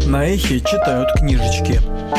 На эхе читают книжечки.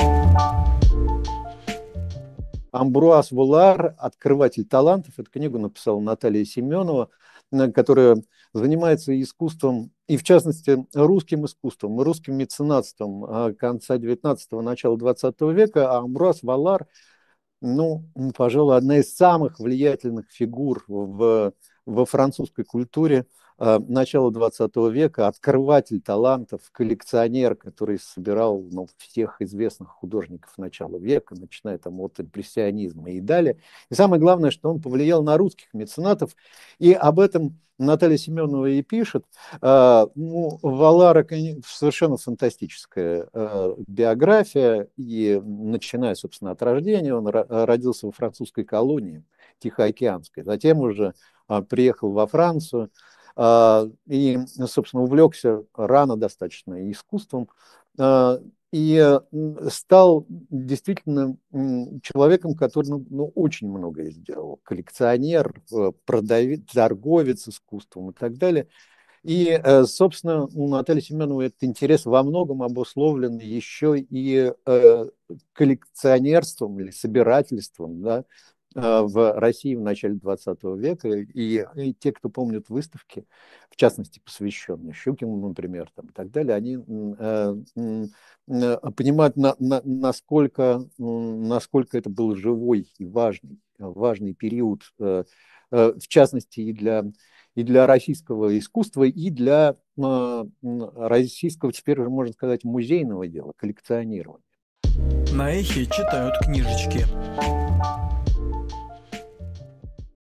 Амбруаз Волар «Открыватель талантов». Эту книгу написала Наталья Семенова, которая занимается искусством, и в частности русским искусством, русским меценатством конца 19-го, начала 20 века. А Амбруаз Волар, пожалуй, одна из самых влиятельных фигур во французской культуре начала 20 века, открыватель талантов, коллекционер, который собирал всех известных художников начала века, начиная там от импрессионизма и далее. И самое главное, что он повлиял на русских меценатов, и об этом Наталья Семенова и пишет. Волара совершенно фантастическая биография, и начиная, собственно, от рождения, он родился во французской колонии Тихоокеанской, затем уже приехал во Францию и, собственно, увлекся рано достаточно искусством и стал действительно человеком, который очень многое сделал. Коллекционер, продавец, торговец искусством и так далее. И, собственно, у Натальи Семеновой этот интерес во многом обусловлен еще и коллекционерством или собирательством, да, в России в начале 20 века. И те, кто помнят выставки, в частности, посвященные Щукину, например, там, и так далее, они понимают, насколько это был живой и важный период, в частности, и для российского искусства, и для российского, теперь уже можно сказать, музейного дела, коллекционирования. На эхе читают книжечки.